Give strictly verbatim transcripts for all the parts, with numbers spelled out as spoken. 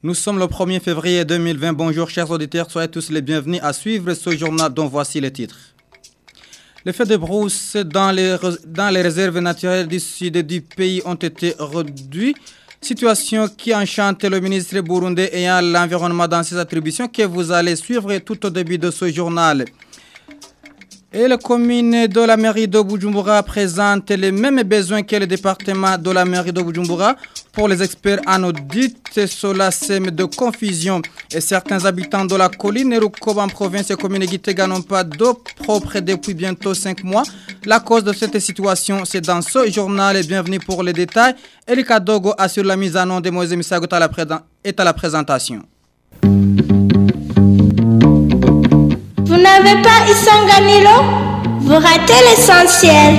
Nous sommes le premier février deux mille vingt. Bonjour chers auditeurs, soyez tous les bienvenus à suivre ce journal dont voici les titres. Les feux de brousse dans les, dans les réserves naturelles du sud du pays ont été réduits. Situation qui enchante le ministre burundais ayant l'environnement dans ses attributions que vous allez suivre tout au début de ce journal. Et la commune de la mairie de Bujumbura présente les mêmes besoins que le département de la mairie de Bujumbura. Pour les experts en audit, cela sème de confusion. Et certains habitants de la colline Rukoba en province et commune Gitega n'ont pas d'eau propre depuis bientôt cinq mois. La cause de cette situation, c'est dans ce journal. Bienvenue pour les détails. Erika Dogo assure la mise en onde de Moïse Misagot est à la présentation. Vous n'avez pas Isanganilo? Vous ratez l'essentiel.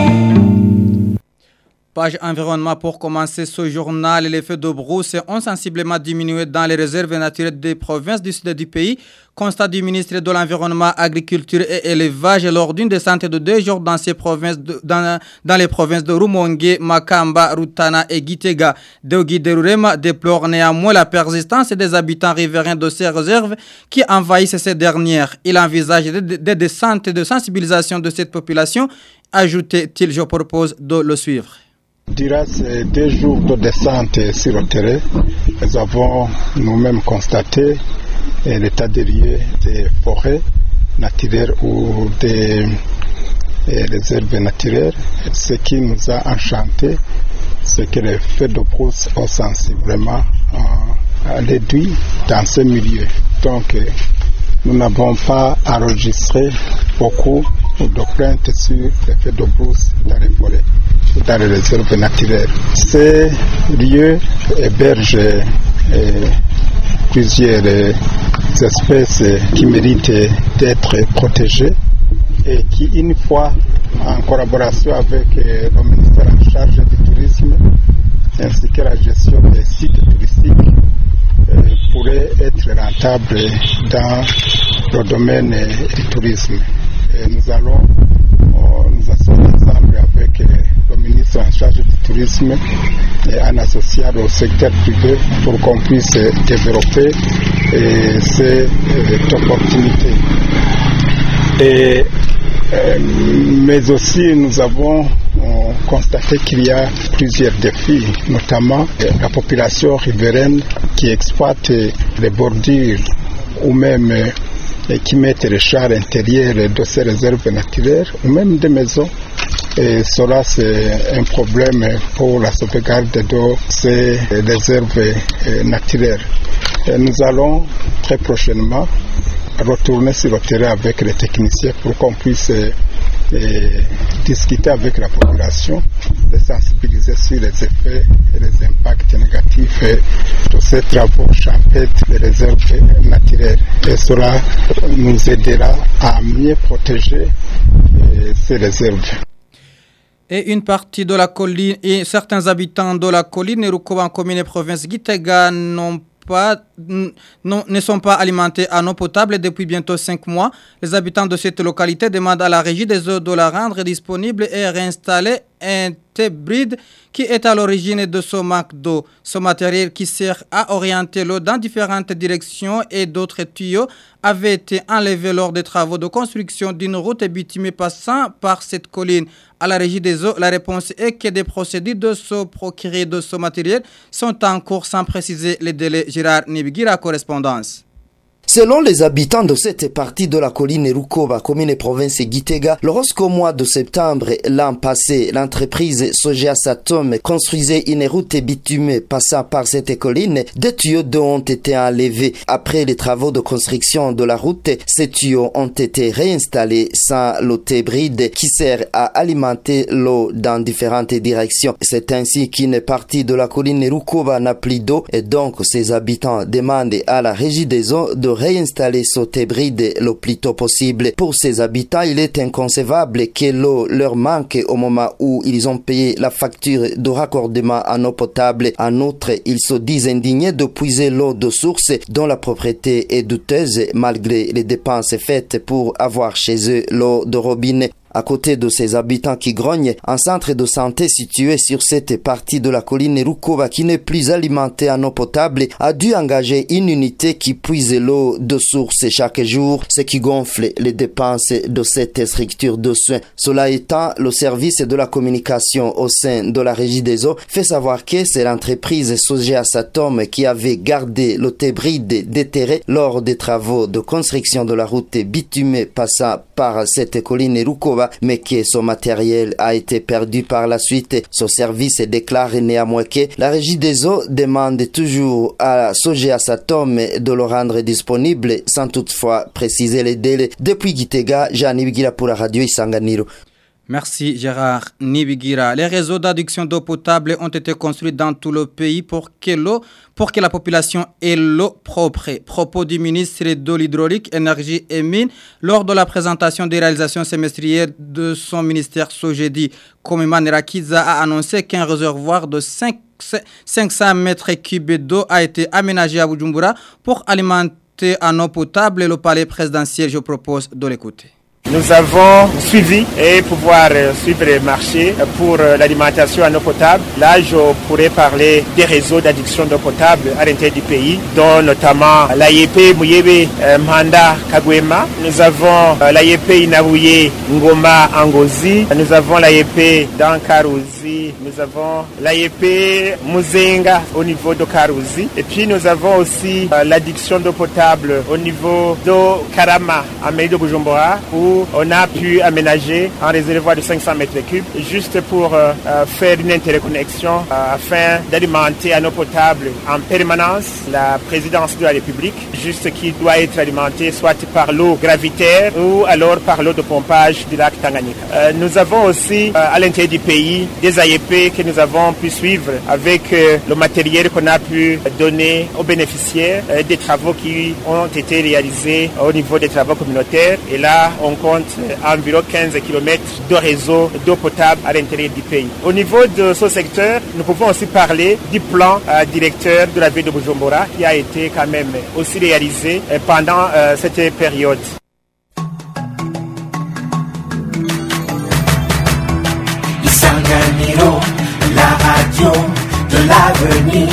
Page environnement pour commencer ce journal. Les feux de brousse ont sensiblement diminué dans les réserves naturelles des provinces du sud du pays. Constat du ministre de l'Environnement, Agriculture et Élevage lors d'une descente de deux jours dans, ces provinces de, dans, dans les provinces de Rumongue, Makamba, Rutana et Gitega. Deogui Derurema déplore néanmoins la persistance des habitants riverains de ces réserves qui envahissent ces dernières. Il envisage des, des descentes de sensibilisation de cette population. Ajoute-t-il, je propose de le suivre. Durant ces deux jours de descente sur le terrain, nous avons nous-mêmes constaté l'état des lieux des forêts naturelles ou des réserves naturelles. Ce qui nous a enchanté, c'est que les feux de brousse ont sensiblement réduit dans ces milieux. Donc, nous n'avons pas enregistré beaucoup de plaintes sur les feux de brousse dans les forêts, dans les réserves naturelles. Ces lieux hébergent eh, plusieurs eh, espèces qui méritent d'être protégées et qui, une fois en collaboration avec eh, le ministère en charge du tourisme ainsi que la gestion des sites touristiques, eh, pourraient être rentables dans le domaine eh, du tourisme. Et nous allons euh, nous asseoir ensemble avec euh, le ministre en charge du tourisme et en associant au secteur privé pour qu'on puisse euh, développer euh, cette euh, opportunité. Et, euh, mais aussi nous avons euh, constaté qu'il y a plusieurs défis, notamment euh, la population riveraine qui exploite euh, les bordures ou même euh, et qui mettent les chars intérieurs de ces réserves naturelles ou même des maisons. Et cela, c'est un problème pour la sauvegarde de ces réserves naturelles. Et nous allons très prochainement retourner sur le terrain avec les techniciens pour qu'on puisse et discuter avec la population, de sensibiliser sur les effets et les impacts négatifs de ces travaux champêtres des réserves naturelles. Et cela nous aidera à mieux protéger ces réserves. Et une partie de la colline et certains habitants de la colline Rukoba en commune et province Gitega n'ont Pas, non, ne sont pas alimentés en eau potable depuis bientôt cinq mois. Les habitants de cette localité demandent à la régie des eaux de la rendre disponible et réinstaller un T-bride qui est à l'origine de ce manque d'eau. Ce matériel qui sert à orienter l'eau dans différentes directions et d'autres tuyaux avait été enlevé lors des travaux de construction d'une route bitumée passant par cette colline. À la régie des eaux, la réponse est que des procédures de se procurer de ce matériel sont en cours sans préciser les délais. Gérard Nibigira, correspondance. Selon les habitants de cette partie de la colline Rukoba, commune et province Gitega, lorsqu'au mois de septembre l'an passé, l'entreprise Soja Satom construisait une route bitumée passant par cette colline, des tuyaux d'eau ont été enlevés. Après les travaux de construction de la route, ces tuyaux ont été réinstallés sans le T-bride qui sert à alimenter l'eau dans différentes directions. C'est ainsi qu'une partie de la colline Rukoba n'a plus d'eau et donc ses habitants demandent à la régie des eaux de réinstaller ce T-bride le plus tôt possible. Pour ces habitants, il est inconcevable que l'eau leur manque au moment où ils ont payé la facture de raccordement en eau potable. En outre, ils se disent indignés de puiser l'eau de source dont la propriété est douteuse malgré les dépenses faites pour avoir chez eux l'eau de robinet. À côté de ses habitants qui grognent, un centre de santé situé sur cette partie de la colline Rukova qui n'est plus alimenté en eau potable a dû engager une unité qui puise l'eau de source chaque jour, ce qui gonfle les dépenses de cette structure de soins. Cela étant, le service de la communication au sein de la Régie des eaux fait savoir que c'est l'entreprise Sogea Satom qui avait gardé le tébride déterré lors des travaux de construction de la route bitumée passant par cette colline Rukova, mais que son matériel a été perdu par la suite. Ce service déclare néanmoins que la Régie des eaux demande toujours à Sogea Satom de le rendre disponible sans toutefois préciser les délais. Depuis Gitega, Jean Nibigira pour la radio Isanganiro. Merci Gérard Nibigira. Les réseaux d'adduction d'eau potable ont été construits dans tout le pays pour que l'eau, pour que la population ait l'eau propre. Propos du ministre de l'Hydraulique, Énergie et Mines lors de la présentation des réalisations semestrielles de son ministère ce jeudi. Komiman Rakiza a annoncé qu'un réservoir de cinq cents mètres cubes d'eau a été aménagé à Bujumbura pour alimenter en eau potable le palais présidentiel. Je propose de l'écouter. Nous avons suivi et pouvoir suivre le marché pour l'alimentation en eau potable. Là, je pourrais parler des réseaux d'adduction d'eau potable à l'intérieur du pays, dont notamment l'A I P Muyebe Manda Kagwema. Nous avons l'A I P Inabouye Ngoma Angozi. Nous avons l'A I P dans Karouzi. Nous avons l'A I P Muzenga au niveau de Karouzi. Et puis nous avons aussi l'adduction d'eau potable au niveau de Karama, à mairie de Bujumbura, où on a pu aménager un réservoir de cinq cents mètres cubes juste pour euh, faire une interconnexion euh, afin d'alimenter en eau potable en permanence la présidence de la République, juste qui doit être alimentée soit par l'eau gravitaire ou alors par l'eau de pompage du lac Tanganyika. Euh, nous avons aussi euh, à l'intérieur du pays des A I P que nous avons pu suivre avec euh, le matériel qu'on a pu donner aux bénéficiaires euh, des travaux qui ont été réalisés au niveau des travaux communautaires. Et là, on compte environ quinze kilomètres de réseau d'eau potable à l'intérieur du pays. Au niveau de ce secteur, nous pouvons aussi parler du plan euh, directeur de la ville de Bujumbura qui a été quand même aussi réalisé euh, pendant euh, cette période. Isanganiro, la radio de l'avenir.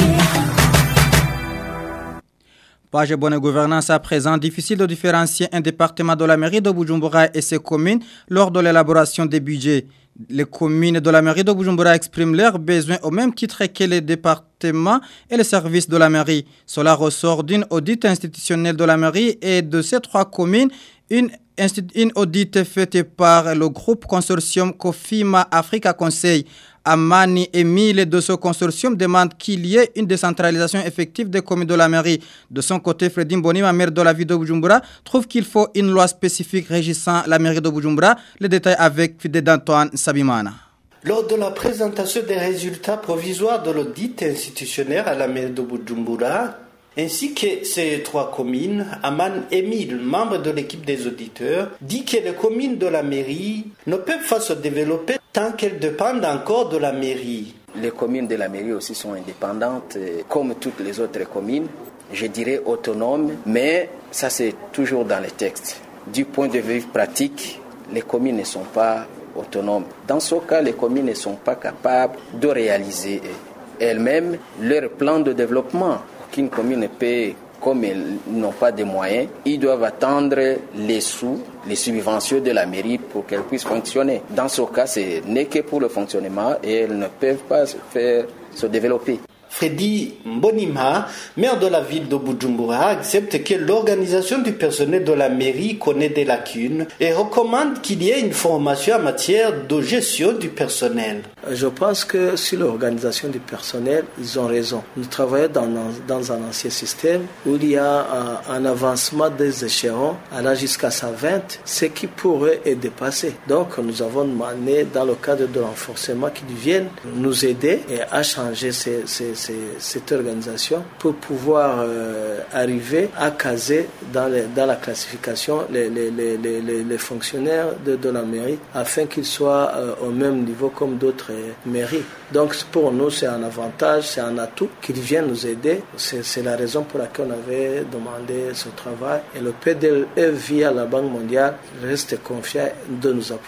Page bonne gouvernance à présent, difficile de différencier un département de la mairie de Bujumbura et ses communes lors de l'élaboration des budgets. Les communes de la mairie de Bujumbura expriment leurs besoins au même titre que les départements et les services de la mairie. Cela ressort d'une audit institutionnelle de la mairie et de ces trois communes, une, une audit faite par le groupe consortium Cofima Africa Conseil. Amani Emile de ce consortium demande qu'il y ait une décentralisation effective des communes de la mairie. De son côté, Fredin Bonima, maire de la ville de Bujumbura, trouve qu'il faut une loi spécifique régissant la mairie de Bujumbura. Les détails avec Fidel Antoine Sabimana. Lors de la présentation des résultats provisoires de l'audit institutionnel à la mairie de Bujumbura, ainsi que ces trois communes, Aman Emile, membre de l'équipe des auditeurs, dit que les communes de la mairie ne peuvent pas se développer tant qu'elles dépendent encore de la mairie. Les communes de la mairie aussi sont indépendantes, comme toutes les autres communes, je dirais autonomes, mais ça c'est toujours dans les textes. Du point de vue pratique, les communes ne sont pas autonomes. Dans ce cas, les communes ne sont pas capables de réaliser elles-mêmes leur plan de développement. Qu'une commune peut, comme elles n'ont pas de moyens, ils doivent attendre les sous, les subventions de la mairie pour qu'elles puissent fonctionner. Dans ce cas, ce n'est que pour le fonctionnement et elles ne peuvent pas se faire se développer. Freddy Mbonima, maire de la ville de Bujumbura, accepte que l'organisation du personnel de la mairie connaît des lacunes et recommande qu'il y ait une formation en matière de gestion du personnel. Je pense que sur l'organisation du personnel, ils ont raison. Nous travaillons dans, dans un ancien système où il y a un, un avancement des échelons allant jusqu'à cent vingt, ce qui pourrait être dépassé. Donc nous avons demandé dans le cadre de renforcement qu'ils viennent nous aider et à changer ces, ces cette organisation pour pouvoir euh, arriver à caser dans, les, dans la classification les, les, les, les, les fonctionnaires de, de la mairie afin qu'ils soient euh, au même niveau comme d'autres euh, mairies. Donc pour nous c'est un avantage, c'est un atout qu'ils viennent nous aider. C'est, c'est la raison pour laquelle on avait demandé ce travail et le P D E via la Banque mondiale reste confiant de nous appuyer.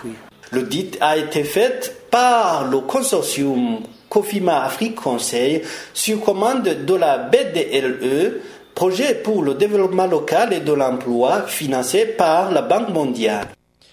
L'audit a été fait par le consortium Cofima Afrique Conseil sur commande de la B D L E, projet pour le développement local et de l'emploi financé par la Banque mondiale.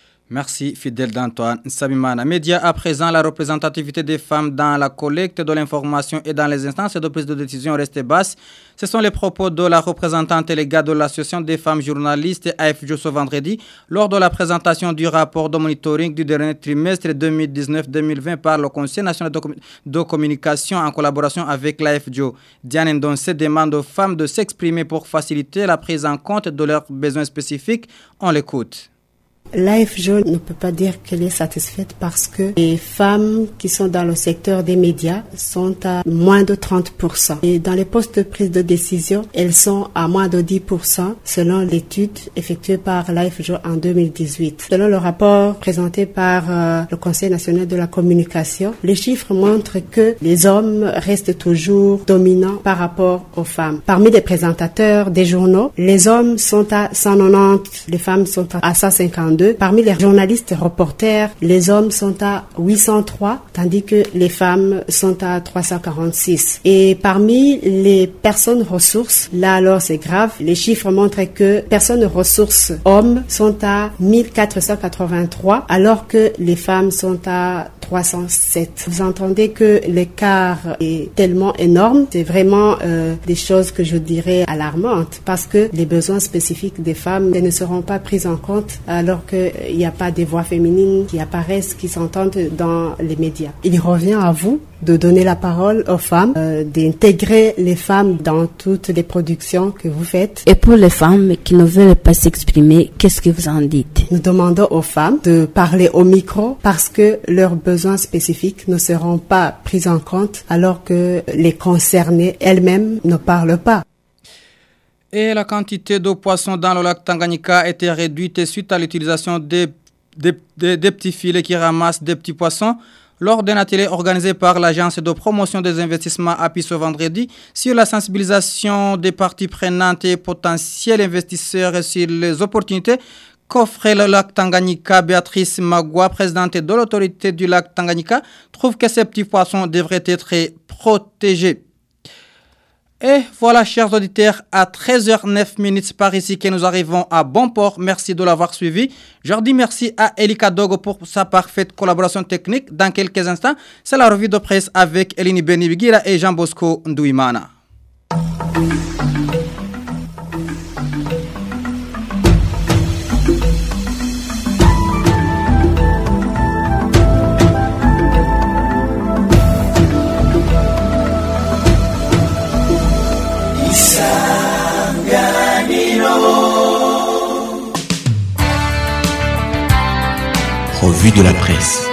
Merci fidèle d'Antoine Sabimana. Média à présent, la représentativité des femmes dans la collecte de l'information et dans les instances de prise de décision reste basse. Ce sont les propos de la représentante déléguée de l'Association des femmes journalistes A F J O ce vendredi lors de la présentation du rapport de monitoring du dernier trimestre deux mille dix-neuf deux mille vingt par le Conseil national de, Com- de communication en collaboration avec l'A F J O. Diane Ndonse demande aux femmes de s'exprimer pour faciliter la prise en compte de leurs besoins spécifiques. On l'écoute. L'A F J O ne peut pas dire qu'elle est satisfaite parce que les femmes qui sont dans le secteur des médias sont à moins de trente pour cent. Et dans les postes de prise de décision, elles sont à moins de dix pour cent selon l'étude effectuée par l'A F J O en deux mille dix-huit. Selon le rapport présenté par euh, le Conseil national de la communication, les chiffres montrent que les hommes restent toujours dominants par rapport aux femmes. Parmi les présentateurs des journaux, les hommes sont à cent quatre-vingt-dix, les femmes sont à cent cinquante-deux. Parmi les journalistes reporters, les hommes sont à huit cent trois, tandis que les femmes sont à trois cent quarante-six. Et parmi les personnes ressources, là alors c'est grave, les chiffres montrent que personnes ressources hommes sont à mille quatre cent quatre-vingt-trois, alors que les femmes sont à trois cent sept. Vous entendez que l'écart est tellement énorme, c'est vraiment euh, des choses que je dirais alarmantes, parce que les besoins spécifiques des femmes ne seront pas pris en compte alors qu'il n'y a pas des voix féminines qui apparaissent, qui s'entendent dans les médias. Il revient à vous de donner la parole aux femmes, euh, d'intégrer les femmes dans toutes les productions que vous faites. Et pour les femmes qui ne veulent pas s'exprimer, qu'est-ce que vous en dites? Nous demandons aux femmes de parler au micro parce que leurs besoins spécifiques ne seront pas pris en compte alors que les concernées elles-mêmes ne parlent pas. Et la quantité de poissons dans le lac Tanganyika a été réduite suite à l'utilisation des, des, des, des petits filets qui ramassent des petits poissons lors d'un atelier organisé par l'Agence de promotion des investissements A P I ce vendredi sur la sensibilisation des parties prenantes et potentiels investisseurs sur les opportunités qu'offrait le lac Tanganyika. Béatrice Magua, présidente de l'autorité du lac Tanganyika, trouve que ces petits poissons devraient être protégés. Et voilà, chers auditeurs, à treize heures neuf par ici que nous arrivons à bon port. Merci de l'avoir suivi. Je dis merci à Elika Dogo pour sa parfaite collaboration technique. Dans quelques instants, c'est la revue de presse avec Elini Benibigira et Jean Bosco Ndouimana. Revue de la presse.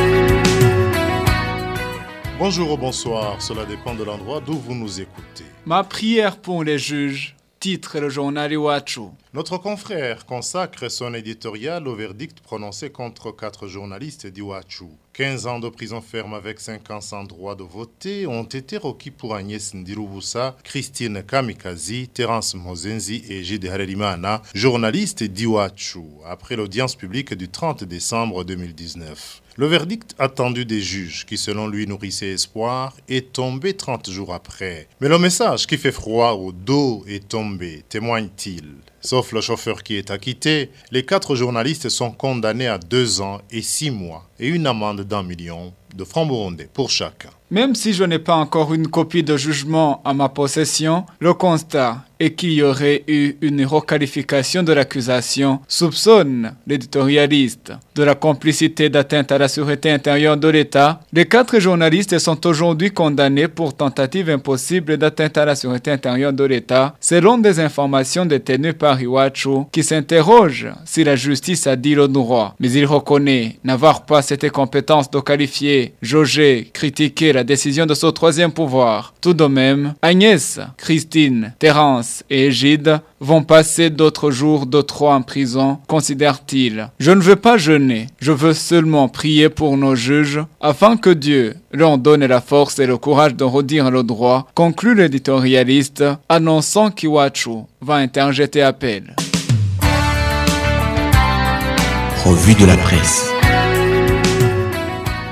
Bonjour ou bonsoir, cela dépend de l'endroit d'où vous nous écoutez. Ma prière pour les juges, titre le journal Iwachu. Notre confrère consacre son éditorial au verdict prononcé contre quatre journalistes d'Iwachu. quinze ans de prison ferme avec cinq ans sans droit de voter ont été requis pour Agnès Ndirubusa, Christine Kamikazi, Terence Mozenzi et Jide Harerimana, journalistes d'Iwachu, après l'audience publique du trente décembre deux mille dix-neuf. Le verdict attendu des juges, qui selon lui nourrissait espoir, est tombé trente jours après. Mais le message qui fait froid au dos est tombé, témoigne-t-il. Sauf le chauffeur qui est acquitté, les quatre journalistes sont condamnés à deux ans et six mois et une amende d'un million de francs burundais pour chacun. Même si je n'ai pas encore une copie de jugement à ma possession, le constat est qu'il y aurait eu une requalification de l'accusation soupçonne l'éditorialiste de la complicité d'atteinte à la sûreté intérieure de l'État. Les quatre journalistes sont aujourd'hui condamnés pour tentative impossible d'atteinte à la sûreté intérieure de l'État, selon des informations détenues par Iwachu, qui s'interroge si la justice a dit le droit. Mais il reconnaît n'avoir pas cette compétence de qualifier, jauger, critiquer la décision de ce troisième pouvoir. Tout de même, Agnès, Christine, Terence et Égide vont passer d'autres jours de trop en prison, considère-t-il. Je ne veux pas jeûner, je veux seulement prier pour nos juges, afin que Dieu leur donne la force et le courage de redire le droit, conclut l'éditorialiste, annonçant qu'Iwachu va interjeter appel. Revue de la presse.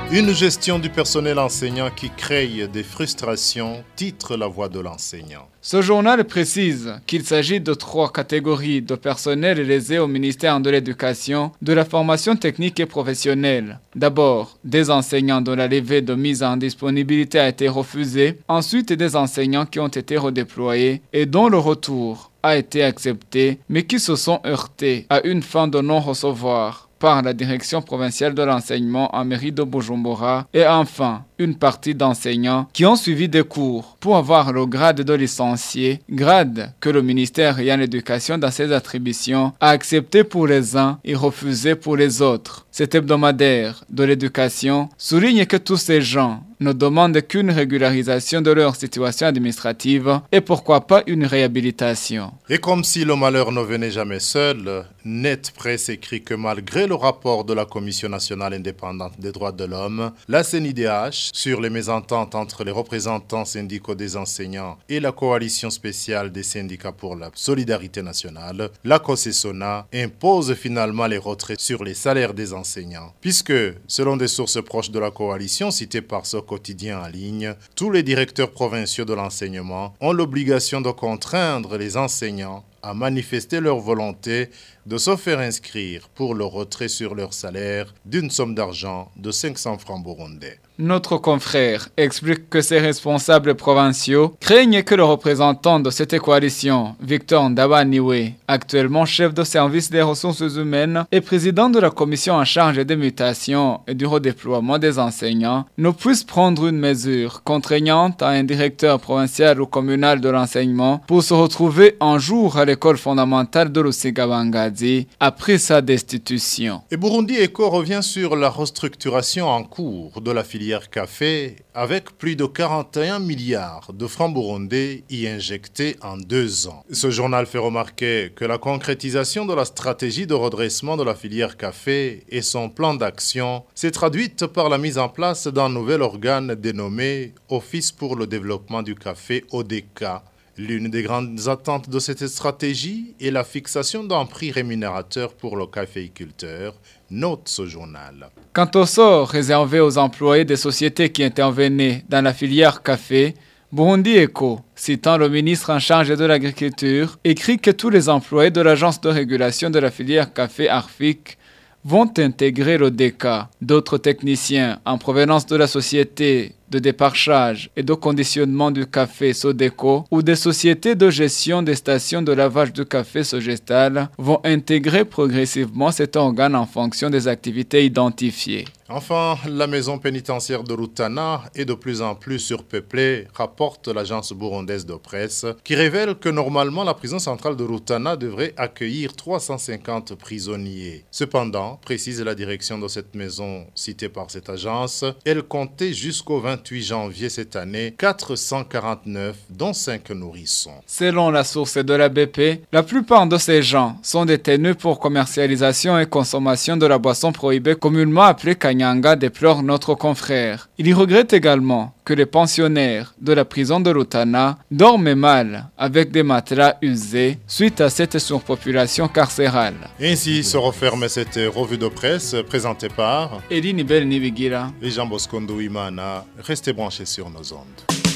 Une gestion du personnel enseignant qui crée des frustrations, titre La Voix de l'enseignant. Ce journal précise qu'il s'agit de trois catégories de personnel élevés au ministère de l'Éducation, de la formation technique et professionnelle. D'abord, des enseignants dont la levée de mise en disponibilité a été refusée, ensuite des enseignants qui ont été redéployés et dont le retour a été accepté, mais qui se sont heurtés à une fin de non-recevoir par la direction provinciale de l'enseignement en mairie de Bujumbura, et enfin une partie d'enseignants qui ont suivi des cours pour avoir le grade de licencié, grade que le ministère ayant l'éducation dans ses attributions a accepté pour les uns et refusé pour les autres. Cet hebdomadaire de l'éducation souligne que tous ces gens ne demandent qu'une régularisation de leur situation administrative et pourquoi pas une réhabilitation. Et comme si le malheur ne venait jamais seul, Net Presse écrit que malgré le rapport de la Commission nationale indépendante des droits de l'homme, la C N I D H, sur les mésententes entre les représentants syndicaux des enseignants et la coalition spéciale des syndicats pour la solidarité nationale, la COSESONA impose finalement les retraits sur les salaires des enseignants. Puisque, selon des sources proches de la coalition citées par ce quotidien en ligne, tous les directeurs provinciaux de l'enseignement ont l'obligation de contraindre les enseignants à manifester leur volonté de se faire inscrire pour le retrait sur leur salaire d'une somme d'argent de cinq cents francs burundais. Notre confrère explique que ces responsables provinciaux craignent que le représentant de cette coalition, Victor Ndabaniwe, actuellement chef de service des ressources humaines et président de la commission en charge des mutations et du redéploiement des enseignants, ne puisse prendre une mesure contraignante à un directeur provincial ou communal de l'enseignement pour se retrouver un jour à l'école fondamentale de Lusigabangadi après sa destitution. Et Burundi Eco revient sur la restructuration en cours de la filière café avec plus de quarante et un milliards de francs burundais y injectés en deux ans. Ce journal fait remarquer que la concrétisation de la stratégie de redressement de la filière café et son plan d'action s'est traduite par la mise en place d'un nouvel organe dénommé Office pour le développement du café O D K. L'une des grandes attentes de cette stratégie est la fixation d'un prix rémunérateur pour le caféiculteur, note ce journal. Quant au sort réservé aux employés des sociétés qui intervenaient dans la filière café, Burundi Eco, citant le ministre en charge de l'agriculture, écrit que tous les employés de l'agence de régulation de la filière café Arfic vont intégrer le D K. D'autres techniciens en provenance de la société de déparchage et de conditionnement du café Sodeco ou des sociétés de gestion des stations de lavage du café Sogestal vont intégrer progressivement cet organe en fonction des activités identifiées. Enfin, la maison pénitentiaire de Rutana est de plus en plus surpeuplée, rapporte l'agence burundaise de presse, qui révèle que normalement la prison centrale de Rutana devrait accueillir trois cent cinquante prisonniers. Cependant, précise la direction de cette maison citée par cette agence, elle comptait jusqu'au vingt-huit janvier cette année quatre cent quarante-neuf, dont cinq nourrissons. Selon la source de la B P, la plupart de ces gens sont détenus pour commercialisation et consommation de la boisson prohibée communément appelée Kanyanga, déplore notre confrère. Il y regrette également que les pensionnaires de la prison de Rutana dorment mal avec des matelas usés suite à cette surpopulation carcérale. Ainsi se referme cette revue de presse présentée par Elie Nibel Nibigira et Jean Bosco Ndouimana. Restez branchés sur nos ondes.